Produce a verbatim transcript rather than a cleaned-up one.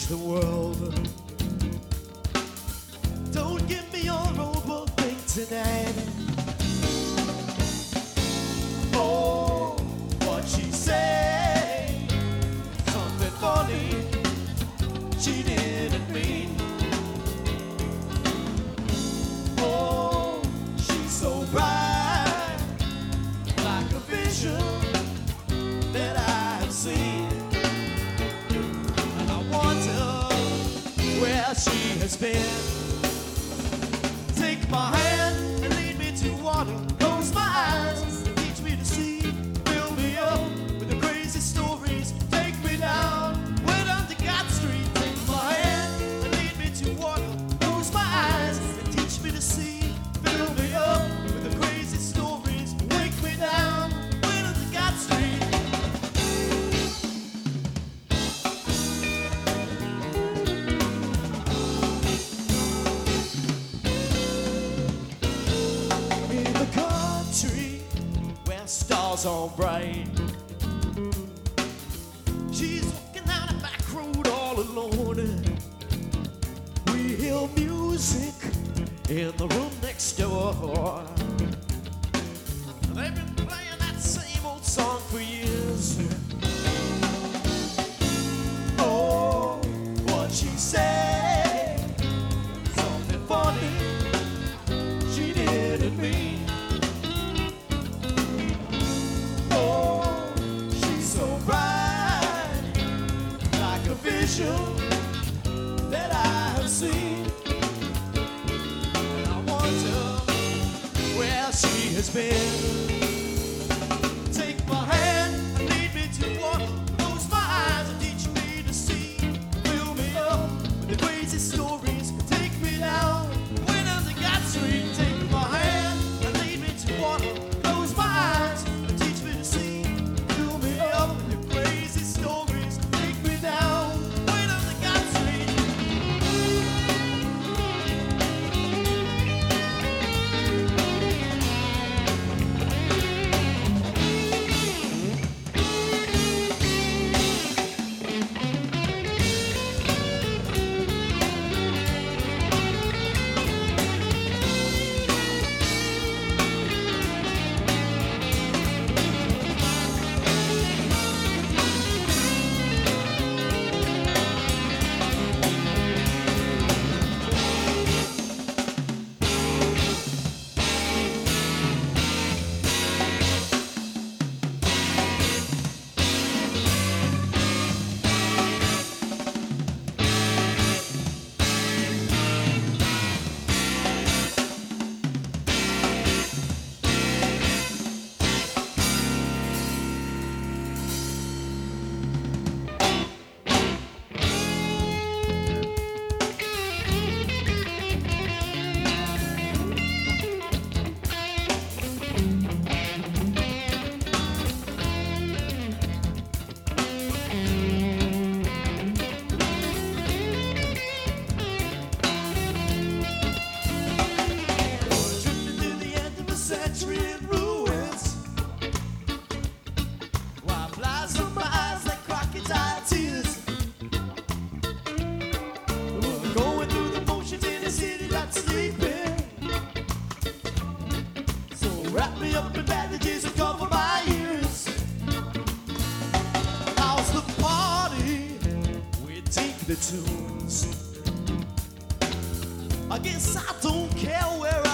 change the world. Don't give me your robot thing tonight. Oh, what she say? Something funny she didn't mean. Oh, she's so bright, like a vision that I have seen. And I wonder where she has been. Take my hand and lead me to water. Close my eyes, teach me to see. Fill me up with the crazy stories. Take me down, way down to God Street. Take my hand and lead me to water. Close my eyes and teach me to see. Fill me up with the crazy stories. Wake me down, way down to God Street. In the country where stars are bright, she's walking down a back road all alone. We hear music in the room next door. They've been playing that same old song for years. Oh, what she say? Something funny she didn't mean. Oh, she's so bright, like a vision that I have seen. And I wonder where she has been. Take my hand and lead me to water. Close my eyes and teach me to see. Fill me up with the crazy stories. Take me down, way down to God Street. Take my hand and lead me to water. Close my eyes and teach me to see. Fill me up with the crazy stories. Take me down, way down to God Street. Drifting to the end of a century in ruins. While flies from my eyes like crocodile tears. We're going through the motions in a city that's sleeping. So wrap me up in bandages and cover my ears. How's the party? We take the tunes. I guess I don't care where